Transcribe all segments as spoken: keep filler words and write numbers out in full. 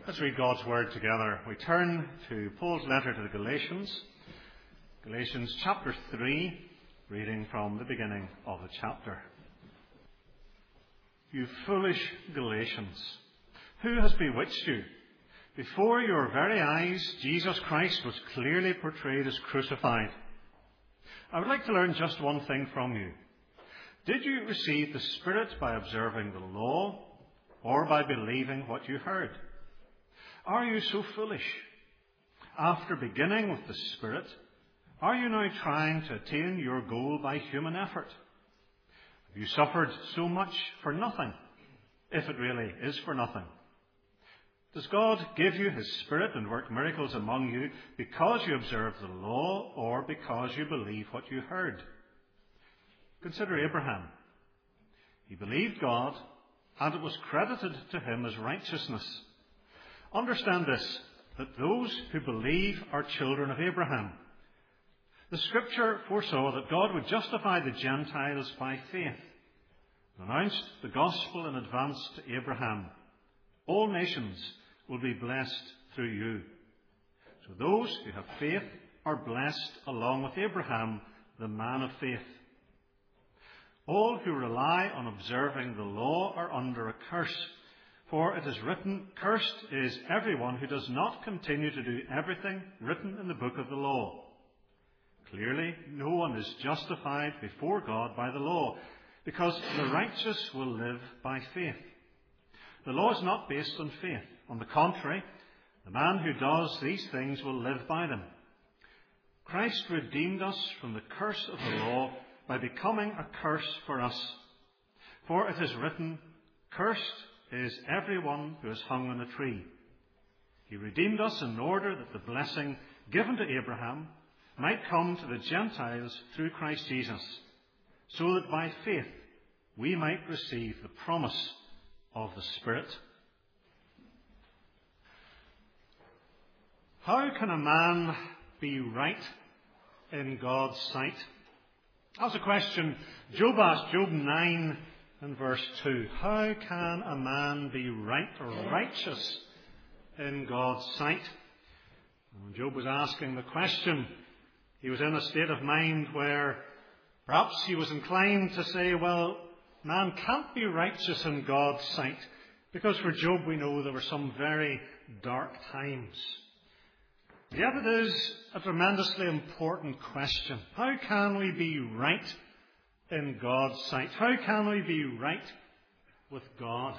Let's read God's Word together. We turn to Paul's letter to the Galatians. Galatians chapter three, reading from the beginning of the chapter. You foolish Galatians, who has bewitched you? Before your very eyes, Jesus Christ was clearly portrayed as crucified. I would like to learn just one thing from you. Did you receive the Spirit by observing the law, or by believing what you heard? Are you so foolish? After beginning with the Spirit, are you now trying to attain your goal by human effort? Have you suffered so much for nothing, if it really is for nothing? Does God give you His Spirit and work miracles among you because you observe the law, or because you believe what you heard? Consider Abraham. He believed God, and it was credited to him as righteousness. Understand this, that those who believe are children of Abraham. The Scripture foresaw that God would justify the Gentiles by faith, and announced the gospel in advance to Abraham. All nations will be blessed through you. So those who have faith are blessed along with Abraham, the man of faith. All who rely on observing the law are under a curse. For it is written, "Cursed is everyone who does not continue to do everything written in the book of the law." Clearly, no one is justified before God by the law, because the righteous will live by faith. The law is not based on faith. On the contrary, the man who does these things will live by them. Christ redeemed us from the curse of the law by becoming a curse for us. For it is written, "Cursed is everyone who is hung on a tree." He redeemed us in order that the blessing given to Abraham might come to the Gentiles through Christ Jesus, so that by faith we might receive the promise of the Spirit. How can a man be right in God's sight? That's a question Job asked, Job nine and verse two. How can a man be right or righteous in God's sight? And when Job was asking the question, he was in a state of mind where perhaps he was inclined to say, well, man can't be righteous in God's sight, because for Job we know there were some very dark times. Yet it is a tremendously important question. How can we be right in God's sight? How can we be right with God?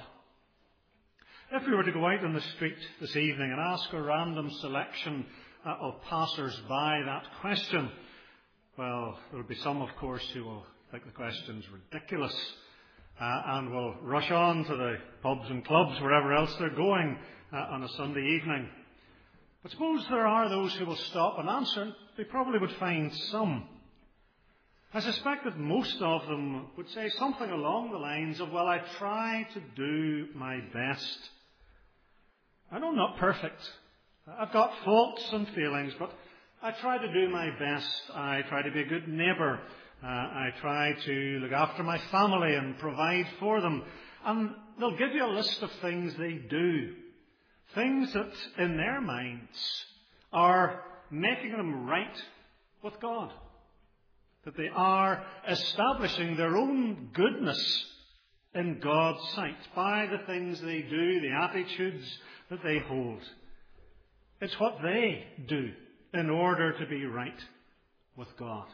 If we were to go out on the street this evening and ask a random selection uh, of passers-by that question, well, there will be some, of course, who will think the question's ridiculous uh, and will rush on to the pubs and clubs, wherever else they're going uh, on a Sunday evening. But suppose there are those who will stop and answer, and they probably would find some. I suspect that most of them would say something along the lines of, well, I try to do my best. I know I'm not perfect. I've got faults and failings, but I try to do my best. I try to be a good neighbour. Uh, I try to look after my family and provide for them. And they'll give you a list of things they do. Things that, in their minds, are making them right with God. That they are establishing their own goodness in God's sight by the things they do, the attitudes that they hold. It's what they do in order to be right with God.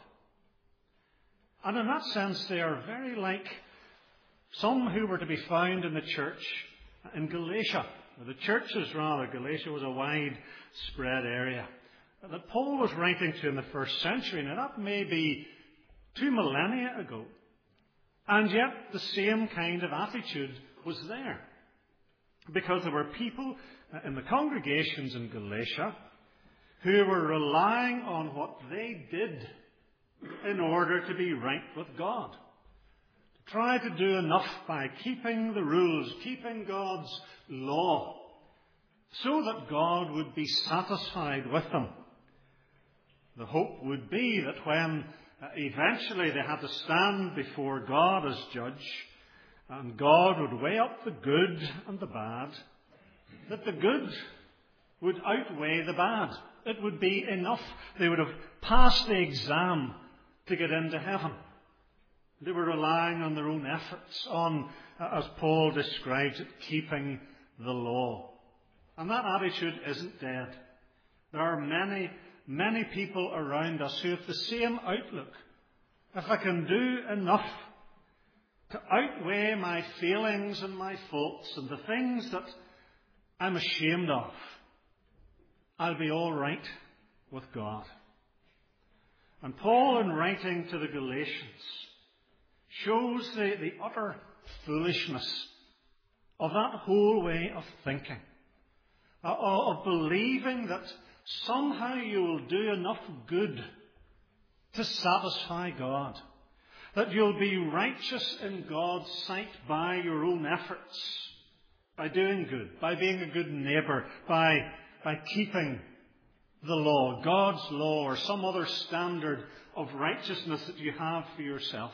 And in that sense, they are very like some who were to be found in the church in Galatia. The churches, rather, Galatia was a widespread area that Paul was writing to in the first century. Now, that may be two millennia ago. And yet, the same kind of attitude was there. Because there were people in the congregations in Galatia who were relying on what they did in order to be right with God. To try to do enough by keeping the rules, keeping God's law, so that God would be satisfied with them. The hope would be that when uh, eventually they had to stand before God as judge, and God would weigh up the good and the bad, that the good would outweigh the bad. It would be enough. They would have passed the exam to get into heaven. They were relying on their own efforts, on, as Paul describes it, keeping the law. And that attitude isn't dead. There are many, many people around us who have the same outlook. If I can do enough to outweigh my failings and my faults and the things that I'm ashamed of, I'll be all right with God. And Paul, in writing to the Galatians, shows the, the utter foolishness of that whole way of thinking, uh, of believing that somehow you will do enough good to satisfy God, that you'll be righteous in God's sight by your own efforts, by doing good, by being a good neighbour, by, by keeping the law, God's law, or some other standard of righteousness that you have for yourself.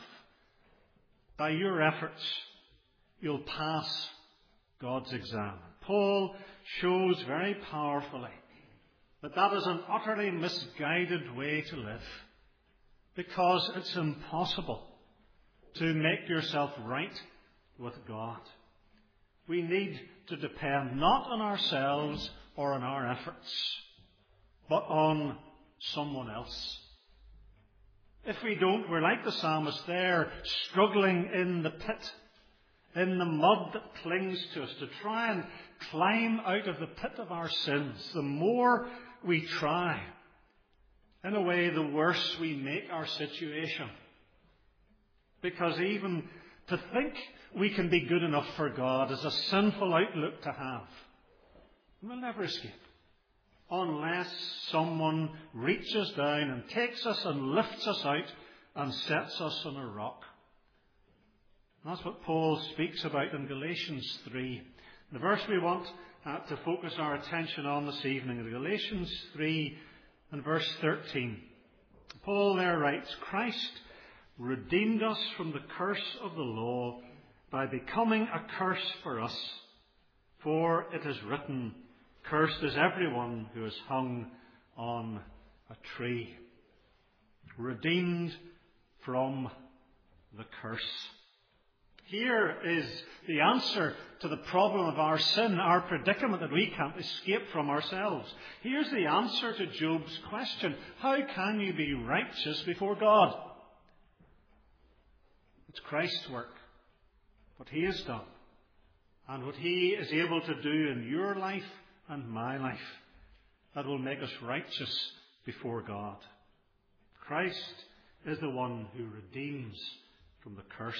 By your efforts, you'll pass God's exam. Paul shows very powerfully that that is an utterly misguided way to live, because it's impossible to make yourself right with God. We need to depend not on ourselves or on our efforts, but on someone else. If we don't, we're like the psalmist there, struggling in the pit, in the mud that clings to us, to try and climb out of the pit of our sins. The more we try, in a way, the worse we make our situation. Because even to think we can be good enough for God is a sinful outlook to have. We'll never escape unless someone reaches down and takes us and lifts us out and sets us on a rock. And that's what Paul speaks about in Galatians three. The verse we want uh, to focus our attention on this evening is Galatians three and verse thirteen. Paul there writes, Christ redeemed us from the curse of the law by becoming a curse for us. For it is written, cursed is everyone who is hung on a tree. Redeemed from the curse. Here is the answer to the problem of our sin, our predicament that we can't escape from ourselves. Here's the answer to Job's question. How can you be righteous before God? It's Christ's work, what He has done, and what He is able to do in your life and my life that will make us righteous before God. Christ is the one who redeems from the curse.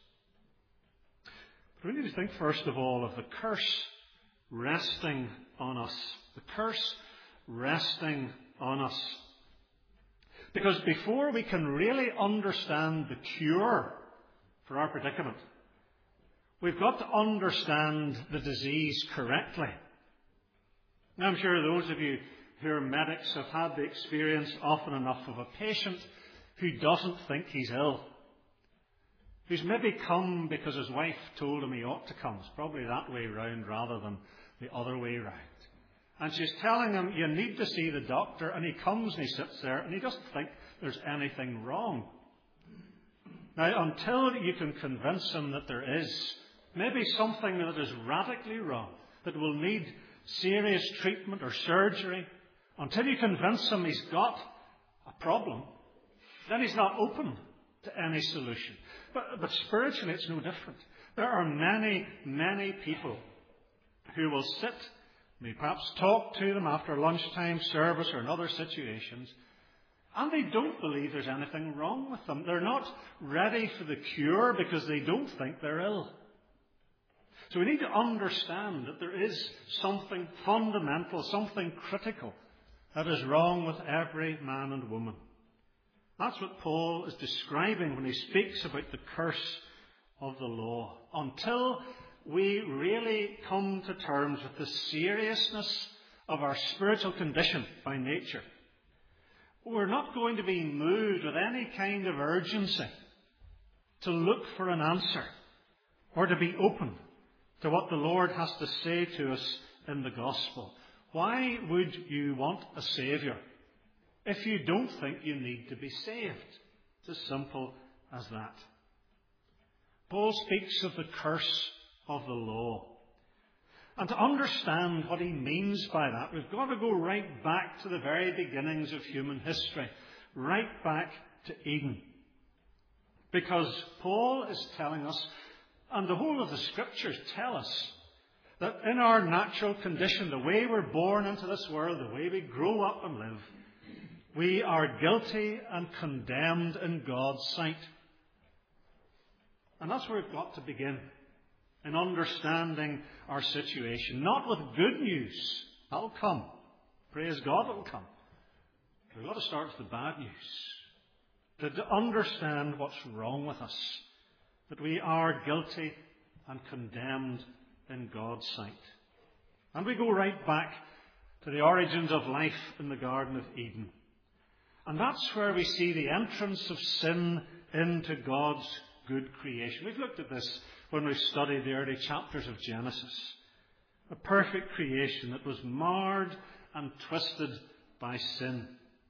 But we need to think first of all of the curse resting on us. The curse resting on us. Because before we can really understand the cure for our predicament, we've got to understand the disease correctly. Now, I'm sure those of you who are medics have had the experience often enough of a patient who doesn't think he's ill, who's maybe come because his wife told him he ought to come. It's probably that way round rather than the other way round. And she's telling him, you need to see the doctor, and he comes and he sits there and he doesn't think there's anything wrong. Now, until you can convince him that there is maybe something that is radically wrong, that will need serious treatment or surgery, until you convince him he's got a problem, then he's not open to any solution. But, but spiritually it's no different. There are many, many people who will sit, may perhaps talk to them after lunchtime service or in other situations, and they don't believe there's anything wrong with them. They're not ready for the cure because they don't think they're ill. So we need to understand that there is something fundamental, something critical that is wrong with every man and woman. That's what Paul is describing when he speaks about the curse of the law. Until we really come to terms with the seriousness of our spiritual condition by nature, we're not going to be moved with any kind of urgency to look for an answer or to be open to what the Lord has to say to us in the gospel. Why would you want a Saviour if you don't think you need to be saved? It's as simple as that. Paul speaks of the curse of the law. And to understand what he means by that, we've got to go right back to the very beginnings of human history, right back to Eden. Because Paul is telling us, and the whole of the Scriptures tell us, that in our natural condition, the way we're born into this world, the way we grow up and live, we are guilty and condemned in God's sight. And that's where we've got to begin, in understanding our situation. Not with good news. That'll come. Praise God, it'll come. We've got to start with the bad news. To, to understand what's wrong with us. That we are guilty and condemned in God's sight. And we go right back to the origins of life in the Garden of Eden. And that's where we see the entrance of sin into God's good creation. We've looked at this when we studied the early chapters of Genesis. A perfect creation that was marred and twisted by sin.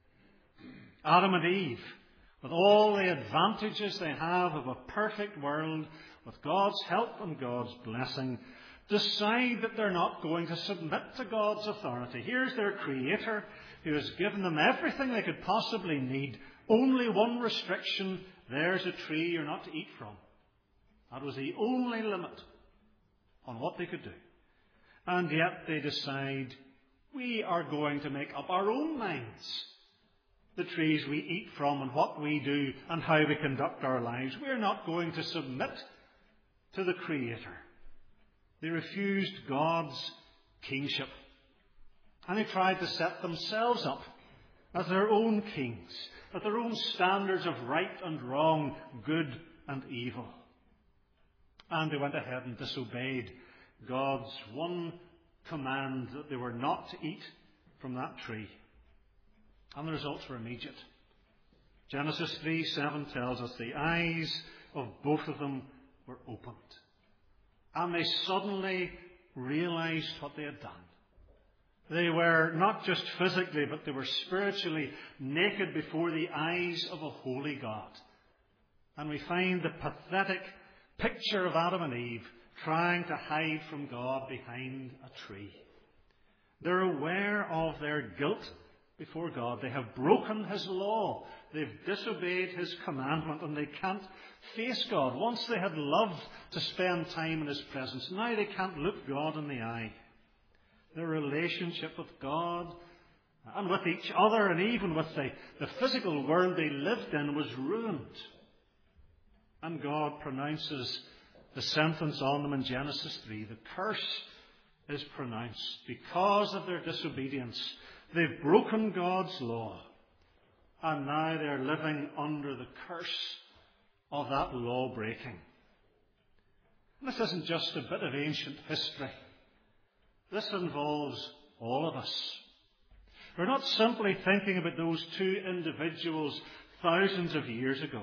Adam and Eve, with all the advantages they have of a perfect world, with God's help and God's blessing, decide that they're not going to submit to God's authority. Here's their Creator who has given them everything they could possibly need. Only one restriction: there's a tree you're not to eat from. That was the only limit on what they could do. And yet they decide, we are going to make up our own minds the trees we eat from and what we do and how we conduct our lives. We're not going to submit to the Creator. They refused God's kingship. And they tried to set themselves up as their own kings, as their own standards of right and wrong, good and evil. And they went ahead and disobeyed God's one command that they were not to eat from that tree. And the results were immediate. Genesis three seven tells us the eyes of both of them were opened. And they suddenly realized what they had done. They were not just physically, but they were spiritually naked before the eyes of a holy God. And we find the pathetic picture of Adam and Eve trying to hide from God behind a tree. They're aware of their guilt before God. They have broken His law. They've disobeyed His commandment, and they can't face God. Once they had loved to spend time in His presence, now they can't look God in the eye. Their relationship with God and with each other and even with the, the physical world they lived in was ruined. And God pronounces the sentence on them in Genesis three. The curse is pronounced because of their disobedience. They've broken God's law, and now they're living under the curse of that law breaking. And this isn't just a bit of ancient history. This involves all of us. We're not simply thinking about those two individuals thousands of years ago.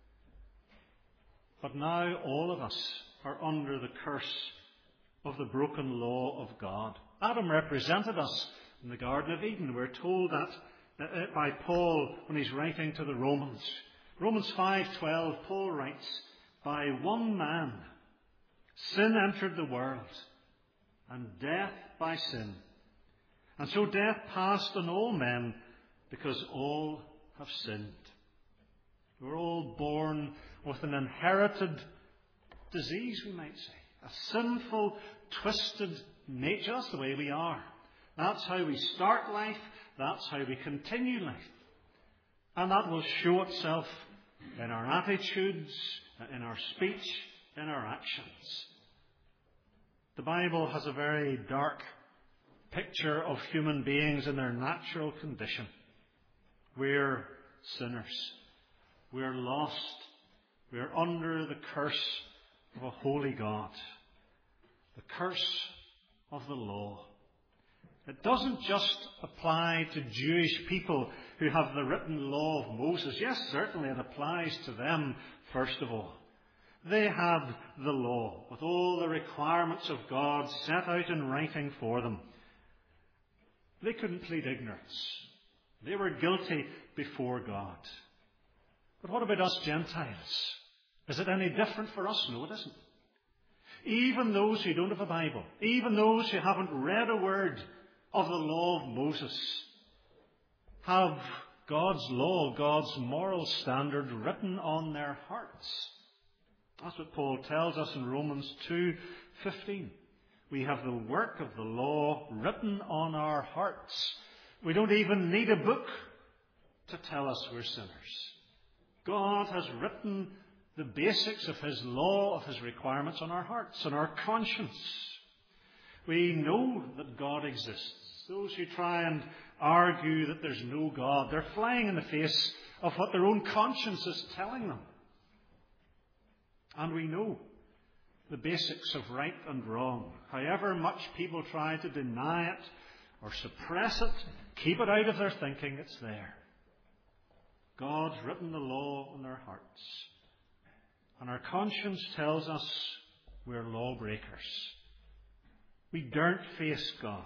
But now all of us are under the curse of the broken law of God. Adam represented us in the Garden of Eden. We're told that by Paul when he's writing to the Romans. Romans five twelve, Paul writes, "By one man sin entered the world, and death by sin. And so death passed on all men, because all have sinned." We're all born with an inherited disease, we might say. A sinful, twisted nature. That's the way we are. That's how we start life. That's how we continue life. And that will show itself in our attitudes, in our speech, in our actions. The Bible has a very dark picture of human beings in their natural condition. We're sinners. We're lost. We're under the curse of a holy God. The curse of the law. It doesn't just apply to Jewish people who have the written law of Moses. Yes, certainly it applies to them first of all. They had the law with all the requirements of God set out in writing for them. They couldn't plead ignorance. They were guilty before God. But what about us Gentiles? Is it any different for us? No, it isn't. Even those who don't have a Bible, even those who haven't read a word of the law of Moses, have God's law, God's moral standard written on their hearts. That's what Paul tells us in Romans two fifteen. We have the work of the law written on our hearts. We don't even need a book to tell us we're sinners. God has written the basics of His law, of His requirements on our hearts, on our conscience. We know that God exists. Those who try and argue that there's no God, they're flying in the face of what their own conscience is telling them. And we know the basics of right and wrong. However much people try to deny it or suppress it, keep it out of their thinking, it's there. God's written the law on their hearts. And our conscience tells us we're lawbreakers. We daren't face God.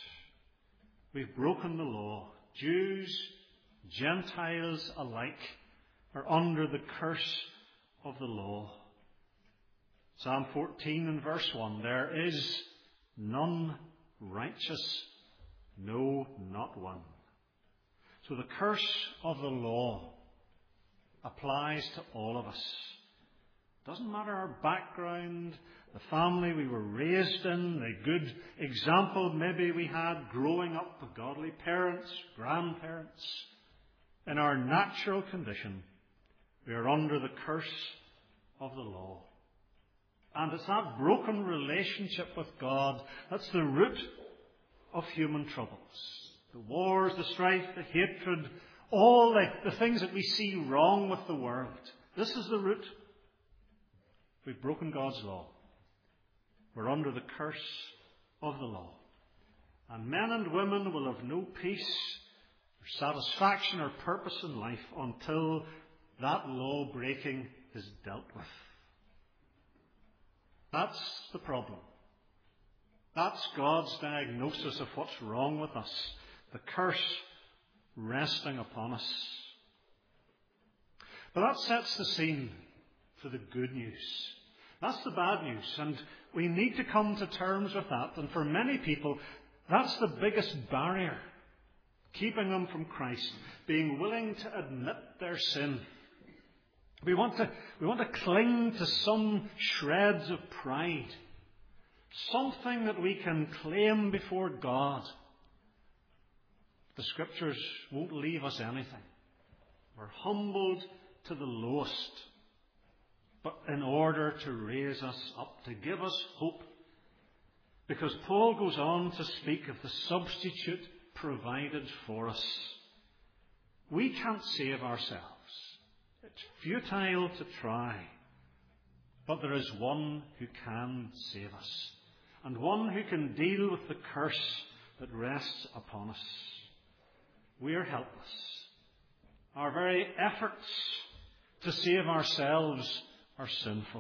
We've broken the law. Jews, Gentiles alike are under the curse of the law. Psalm fourteen and verse one, there is none righteous, no, not one. So the curse of the law applies to all of us. Doesn't matter our background, the family we were raised in, the good example maybe we had growing up with godly parents, grandparents. In our natural condition, we are under the curse of the law. And it's that broken relationship with God that's the root of human troubles. The wars, the strife, the hatred, all the, the things that we see wrong with the world. This is the root. We've broken God's law. We're under the curse of the law. And men and women will have no peace or satisfaction or purpose in life until that law breaking is dealt with. That's the problem. That's God's diagnosis of what's wrong with us. The curse resting upon us. But that sets the scene for the good news. That's the bad news. And we need to come to terms with that. And for many people, that's the biggest barrier keeping them from Christ. Being willing to admit their sin. We want to, we want to cling to some shreds of pride. Something that we can claim before God. The Scriptures won't leave us anything. We're humbled to the lowest, but in order to raise us up, to give us hope. Because Paul goes on to speak of the substitute provided for us. We can't save ourselves. It's futile to try. But there is one who can save us. And one who can deal with the curse that rests upon us. We are helpless. Our very efforts to save ourselves are sinful.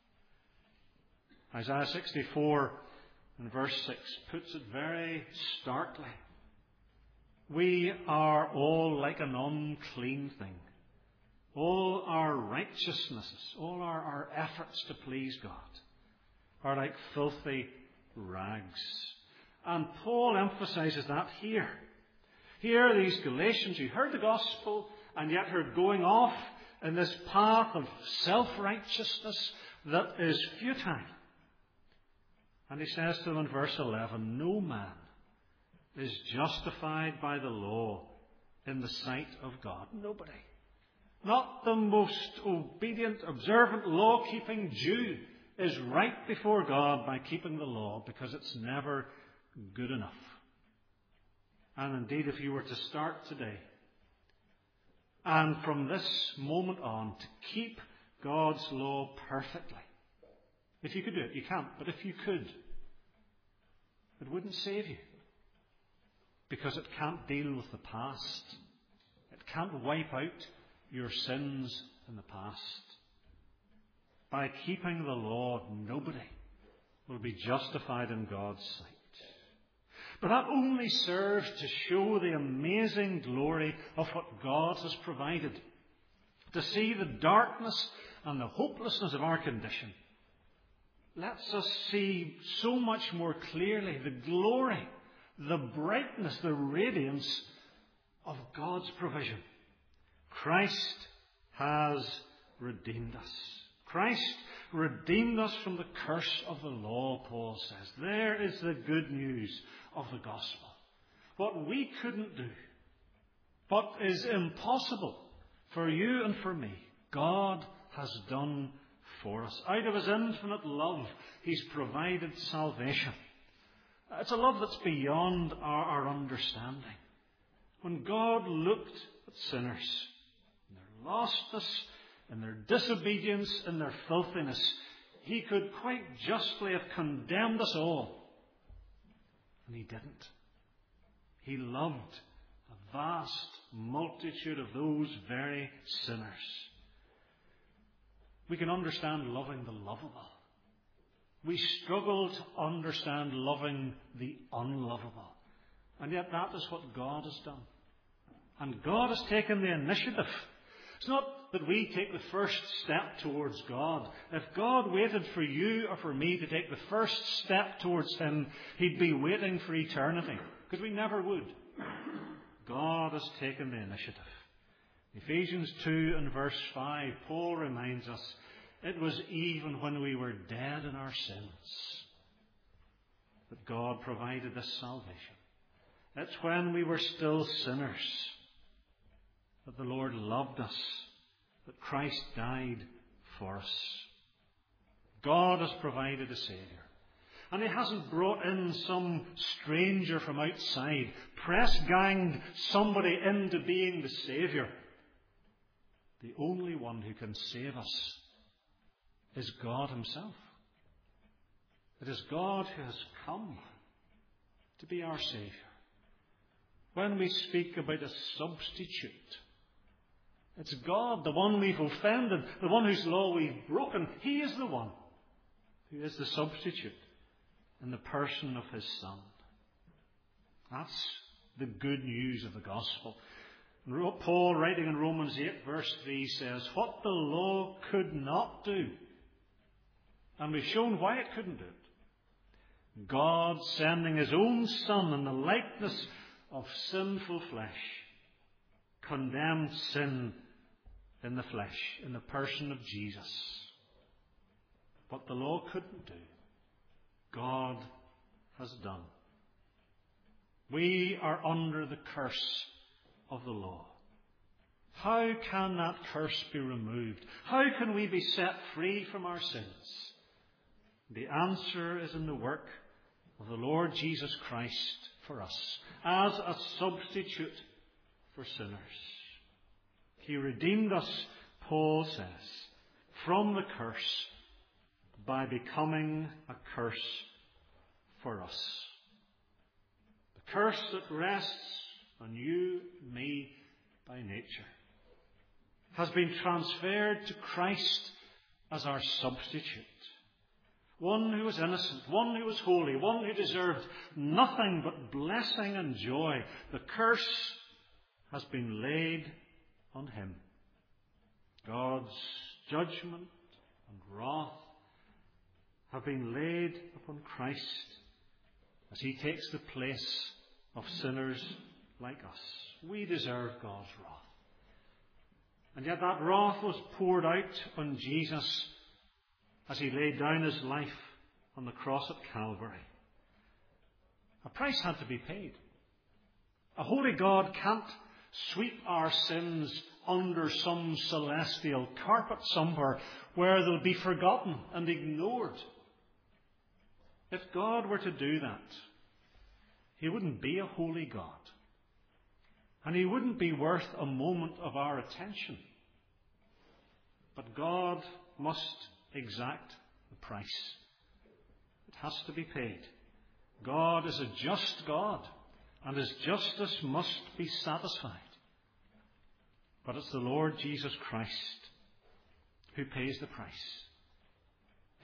Isaiah sixty-four and verse six puts it very starkly. We are all like an unclean thing. All our righteousnesses, all our, our efforts to please God are like filthy rags. And Paul emphasizes that here. Here are these Galatians who heard the gospel and yet are going off in this path of self-righteousness that is futile. And he says to them in verse eleven, no man is justified by the law in the sight of God. Nobody. Not the most obedient, observant, law-keeping Jew is right before God by keeping the law, because it's never good enough. And indeed, if you were to start today, and from this moment on, to keep God's law perfectly, if you could do it, you can't, but if you could, it wouldn't save you. Because it can't deal with the past. It can't wipe out your sins in the past. by keeping the law, nobody will be justified in God's sight. But that only serves to show the amazing glory of what God has provided. To see the darkness and the hopelessness of our condition lets us see so much more clearly the glory, the brightness, the radiance of God's provision. Christ has redeemed us. Christ redeemed us from the curse of the law, Paul says. There is the good news of the gospel. What we couldn't do, what is impossible for you and for me, God has done for us. Out of his infinite love, he's provided salvation. It's a love that's beyond our, our understanding. When God looked at sinners, in their lostness, in their disobedience, in their filthiness, he could quite justly have condemned us all. And he didn't. He loved a vast multitude of those very sinners. We can understand loving the lovable. We struggle to understand loving the unlovable. And yet that is what God has done. And God has taken the initiative. It's not that we take the first step towards God. If God waited for you or for me to take the first step towards him, he'd be waiting for eternity, because we never would. God has taken the initiative. Ephesians two and verse five, Paul reminds us, it was even when we were dead in our sins that God provided this salvation. It's when we were still sinners that the Lord loved us, that Christ died for us. God has provided a Saviour. And he hasn't brought in some stranger from outside, press-ganged somebody into being the Saviour. The only one who can save us is God himself. It is God who has come to be our Saviour. When we speak about a substitute, it's God, the one we've offended, the one whose law we've broken. He is the one who is the substitute in the person of his Son. That's the good news of the gospel. Paul, writing in Romans eight, verse three, says, what the law could not do, and we've shown why it couldn't do it, God sending his own Son in the likeness of sinful flesh, condemned sin in the flesh, in the person of Jesus. What the law couldn't do, God has done. We are under the curse of the law. How can that curse be removed? How can we be set free from our sins? The answer is in the work of the Lord Jesus Christ for us, as a substitute for sinners. He redeemed us, Paul says, from the curse by becoming a curse for us. The curse that rests on you and me by nature has been transferred to Christ as our substitute. One who was innocent, one who was holy, one who deserved nothing but blessing and joy. The curse has been laid on him. God's judgment and wrath have been laid upon Christ as he takes the place of sinners like us. We deserve God's wrath. And yet that wrath was poured out on Jesus as he laid down his life on the cross at Calvary. A price had to be paid. A holy God can't sweep our sins under some celestial carpet somewhere where they'll be forgotten and ignored. If God were to do that, he wouldn't be a holy God. And he wouldn't be worth a moment of our attention. But God must exact the price. It has to be paid. God is a just God, and his justice must be satisfied. But it's the Lord Jesus Christ who pays the price.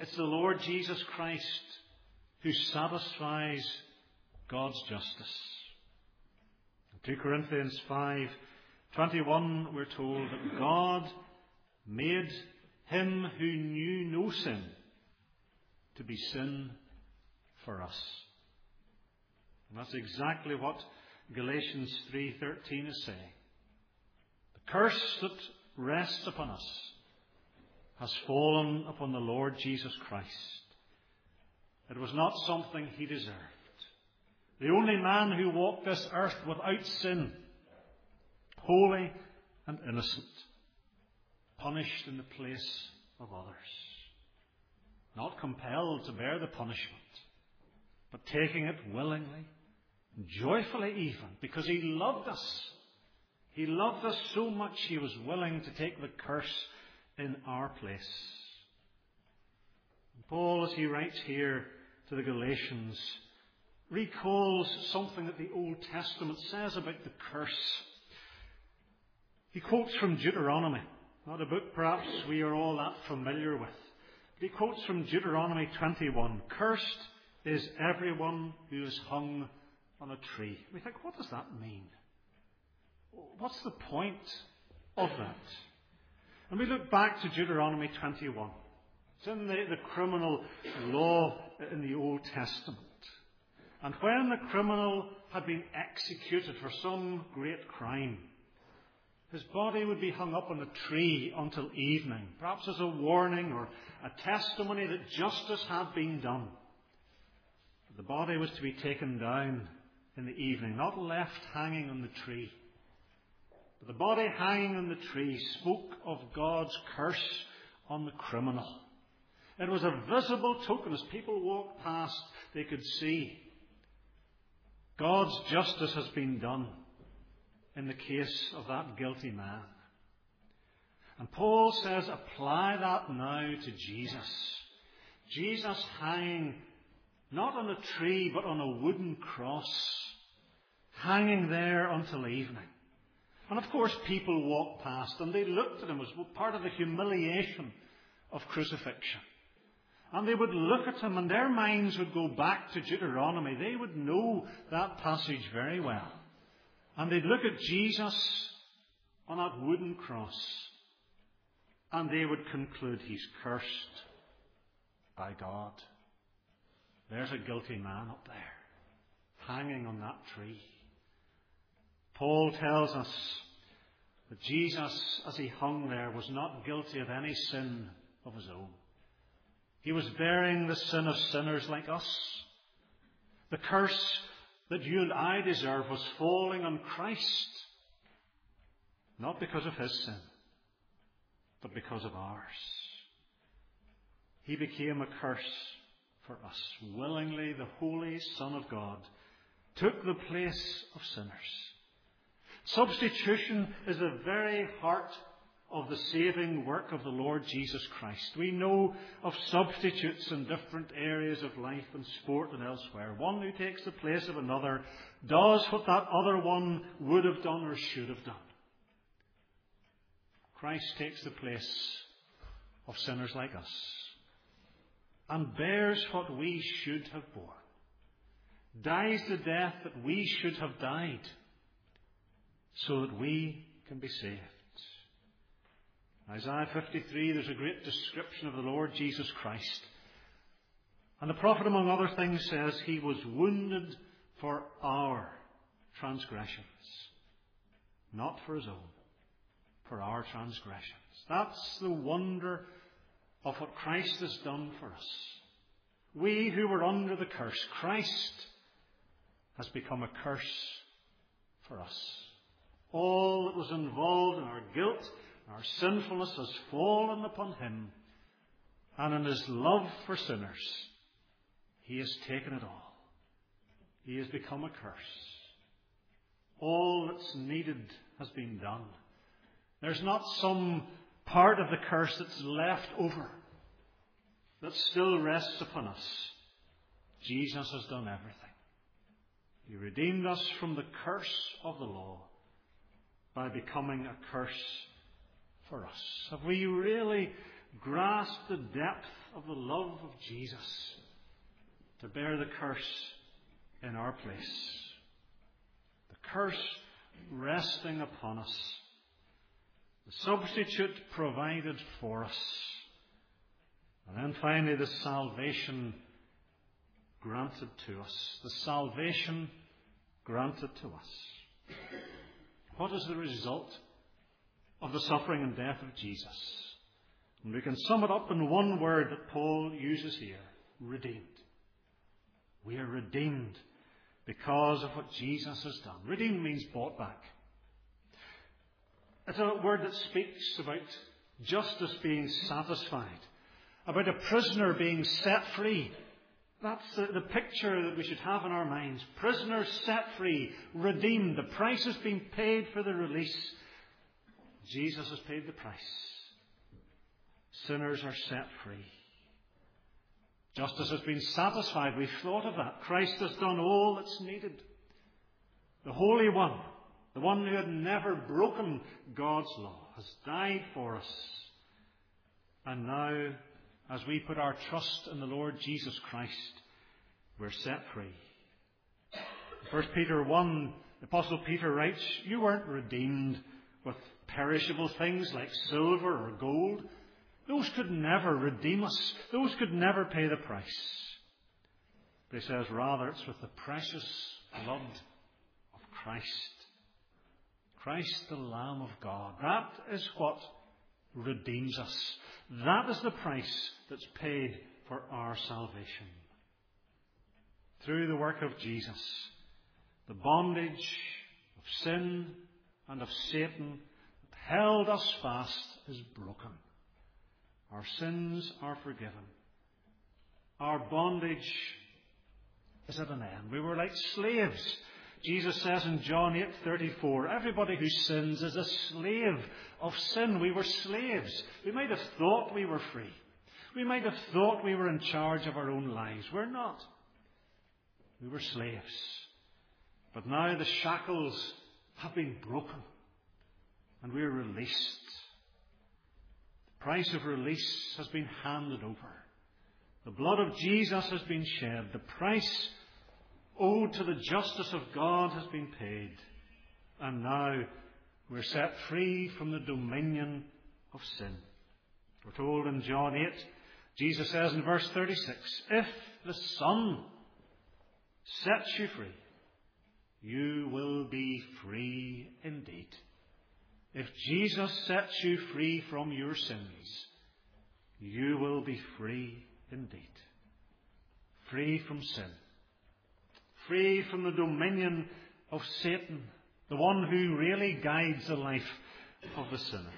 It's the Lord Jesus Christ who satisfies God's justice. In two Corinthians five twenty-one, we're told that God made him who knew no sin to be sin for us. And that's exactly what Galatians three thirteen is saying. The curse that rests upon us has fallen upon the Lord Jesus Christ. It was not something he deserved. The only man who walked this earth without sin, holy and innocent, punished in the place of others. Not compelled to bear the punishment, but taking it willingly, joyfully even, because he loved us. He loved us so much he was willing to take the curse in our place. Paul, as he writes here to the Galatians, recalls something that the Old Testament says about the curse. He quotes from Deuteronomy, not a book perhaps we are all that familiar with. But he quotes from Deuteronomy twenty-one, "Cursed is everyone who is hung on a tree." We think, what does that mean? What's the point of that? And we look back to Deuteronomy twenty-one. It's in the, the criminal law in the Old Testament. And when the criminal had been executed for some great crime, his body would be hung up on a tree until evening, perhaps as a warning or a testimony that justice had been done. But the body was to be taken down in the evening, not left hanging on the tree. But the body hanging on the tree spoke of God's curse on the criminal. It was a visible token. As people walked past, they could see God's justice has been done in the case of that guilty man. And Paul says, apply that now to Jesus. Jesus hanging not on a tree, but on a wooden cross, hanging there until evening. And of course people walked past and they looked at him as part of the humiliation of crucifixion. And they would look at him and their minds would go back to Deuteronomy. They would know that passage very well. And they'd look at Jesus on that wooden cross and they would conclude he's cursed by God. There's a guilty man up there, hanging on that tree. Paul tells us that Jesus, as he hung there, was not guilty of any sin of his own. He was bearing the sin of sinners like us. The curse that you and I deserve was falling on Christ, not because of his sin, but because of ours. He became a curse for us. Willingly, the Holy Son of God took the place of sinners. Substitution is the very heart of the saving work of the Lord Jesus Christ. We know of substitutes in different areas of life and sport and elsewhere. One who takes the place of another does what that other one would have done or should have done. Christ takes the place of sinners like us and bears what we should have borne, dies the death that we should have died, so that we can be saved. Isaiah fifty-three, there's a great description of the Lord Jesus Christ. And the prophet, among other things, says he was wounded for our transgressions, not for his own, for our transgressions. That's the wonder of what Christ has done for us. We who were under the curse, Christ has become a curse for us. All that was involved in our guilt, our sinfulness, has fallen upon him. And in his love for sinners, he has taken it all. He has become a curse. All that's needed has been done. There's not some part of the curse that's left over, that still rests upon us. Jesus has done everything. He redeemed us from the curse of the law by becoming a curse for us. Have we really grasp the depth of the love of Jesus to bear the curse in our place. The curse resting upon us. The substitute provided for us. And then finally the salvation granted to us. The salvation granted to us. What is the result of the suffering and death of Jesus? And we can sum it up in one word that Paul uses here. Redeemed. We are redeemed because of what Jesus has done. Redeemed means bought back. It's a word that speaks about justice being satisfied, about a prisoner being set free. That's the, the picture that we should have in our minds. Prisoners set free, redeemed. The price has been paid for the release. Jesus has paid the price. Sinners are set free. Justice has been satisfied. We've thought of that. Christ has done all that's needed. The Holy One, the one who had never broken God's law, has died for us. And now, as we put our trust in the Lord Jesus Christ, we're set free. First Peter one, the Apostle Peter writes, you weren't redeemed with perishable things like silver or gold. Those could never redeem us. Those could never pay the price. But he says, rather, it's with the precious blood of Christ. Christ, the Lamb of God. That is what redeems us. That is the price that's paid for our salvation. Through the work of Jesus, the bondage of sin and of Satan that held us fast is broken. Our sins are forgiven. Our bondage is at an end. We were like slaves. Jesus says in John eight thirty-four, everybody who sins is a slave of sin. We were slaves. We might have thought we were free. We might have thought we were in charge of our own lives. We're not. We were slaves. But now the shackles have been broken and we're released. The price of release has been handed over. The blood of Jesus has been shed. The price owed to the justice of God has been paid. And now we're set free from the dominion of sin. We're told in John eight, Jesus says in verse thirty-six, if the Son sets you free, you will be free indeed. If Jesus sets you free from your sins, you will be free indeed. Free from sin. Free from the dominion of Satan, the one who really guides the life of the sinner.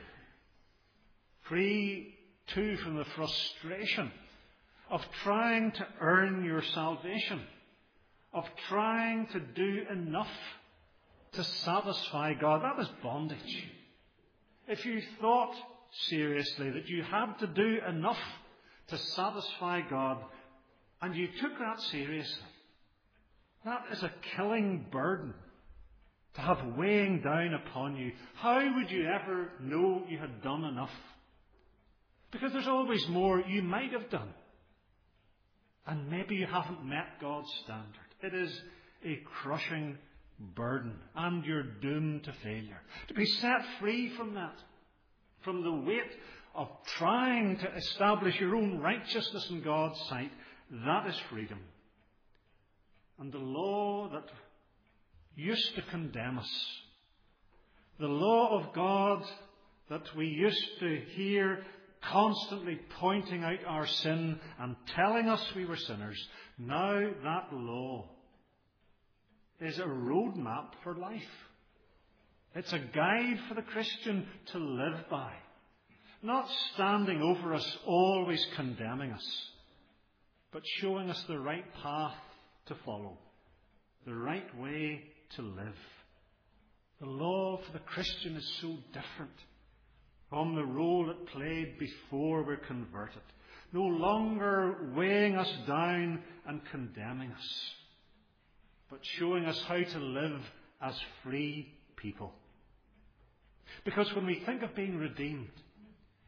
Free, too, from the frustration of trying to earn your salvation, of trying to do enough to satisfy God. That is bondage. If you thought seriously that you had to do enough to satisfy God, and you took that seriously, that is a killing burden to have weighing down upon you. How would you ever know you had done enough? Because there's always more you might have done. And maybe you haven't met God's standard. It is a crushing burden, and you're doomed to failure. To be set free from that, from the weight of trying to establish your own righteousness in God's sight, that is freedom. And the law that used to condemn us, the law of God that we used to hear constantly pointing out our sin and telling us we were sinners, now that law is a roadmap for life. It's a guide for the Christian to live by. Not standing over us, always condemning us, but showing us the right path to follow, the right way to live. The law for the Christian is so different from the role it played before we're converted. No longer weighing us down and condemning us, but showing us how to live as free people. Because when we think of being redeemed,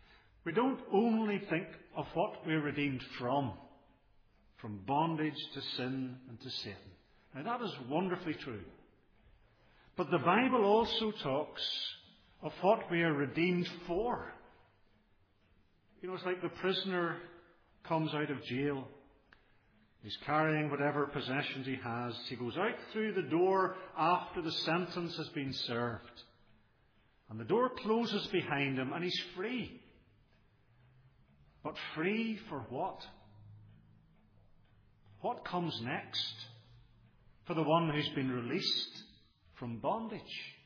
We don't only think of what we're redeemed from, from bondage to sin and to Satan. Now that is wonderfully true. But the Bible also talks of what we are redeemed for. You know, it's like the prisoner comes out of jail. He's carrying whatever possessions he has. He goes out through the door after the sentence has been served. And the door closes behind him and he's free. But free for what? What comes next for the one who's been released from bondage?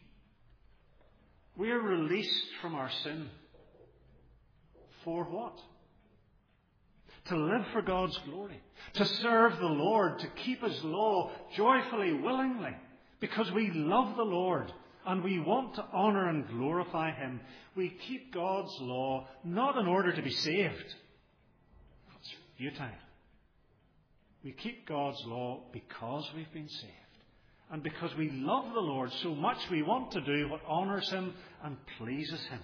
We are released from our sin. For what? To live for God's glory. To serve the Lord. To keep His law joyfully, willingly. Because we love the Lord and we want to honour and glorify Him. We keep God's law not in order to be saved. That's futile. We keep God's law because we've been saved. And because we love the Lord so much, we want to do what honours Him and pleases Him.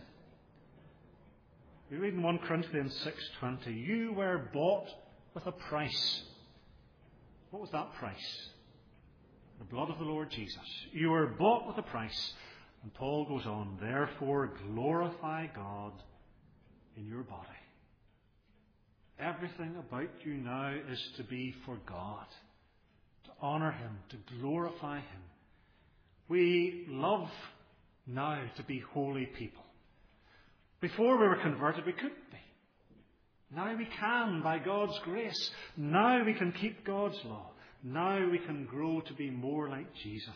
We read in First Corinthians six twenty, you were bought with a price. What was that price? The blood of the Lord Jesus. You were bought with a price. And Paul goes on, therefore glorify God in your body. Everything about you now is to be for God. To honour Him, to glorify Him. We love now to be holy people. Before we were converted, we couldn't be. Now we can, by God's grace. Now we can keep God's law. Now we can grow to be more like Jesus.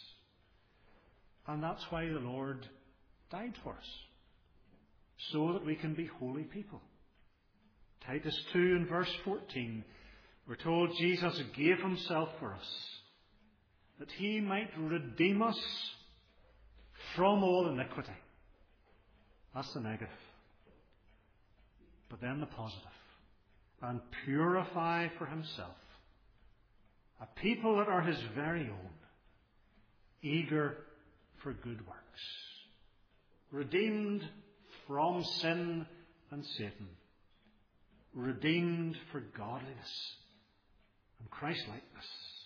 And that's why the Lord died for us. So that we can be holy people. Titus two and verse fourteen, we're told Jesus gave Himself for us, that He might redeem us from all iniquity. That's the negative. But then the positive. And purify for Himself a people that are His very own, eager for good works. Redeemed from sin and Satan. Redeemed for godliness and Christ-likeness.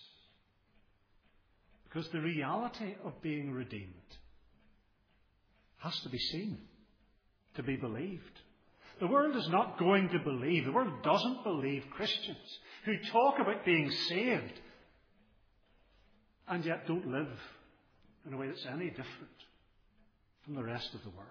Because the reality of being redeemed has to be seen, to be believed. The world is not going to believe, the world doesn't believe Christians who talk about being saved and yet don't live in a way that's any different from the rest of the world.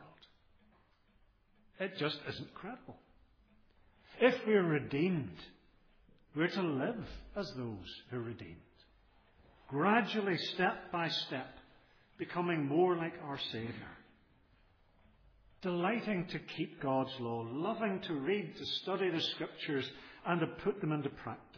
It just isn't credible. If we're redeemed, we're to live as those who are redeemed. Gradually, step by step, becoming more like our Saviour. Delighting to keep God's law, loving to read, to study the Scriptures, and to put them into practice.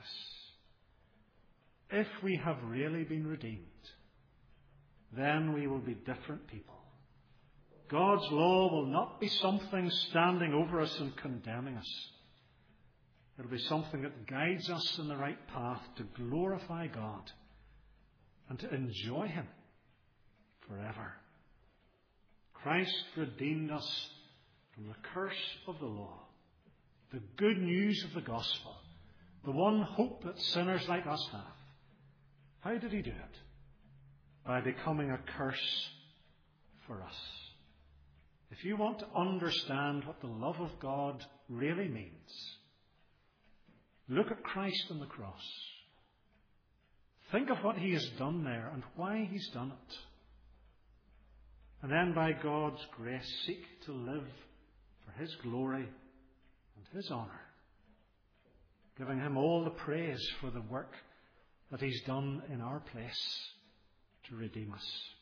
If we have really been redeemed, then we will be different people. God's law will not be something standing over us and condemning us. It will be something that guides us in the right path to glorify God and to enjoy Him forever. Christ redeemed us from the curse of the law, the good news of the gospel, the one hope that sinners like us have. How did He do it? By becoming a curse for us. If you want to understand what the love of God really means, look at Christ on the cross. Think of what He has done there and why He's done it. And then by God's grace, seek to live for His glory and His honour, giving Him all the praise for the work that He's done in our place to redeem us.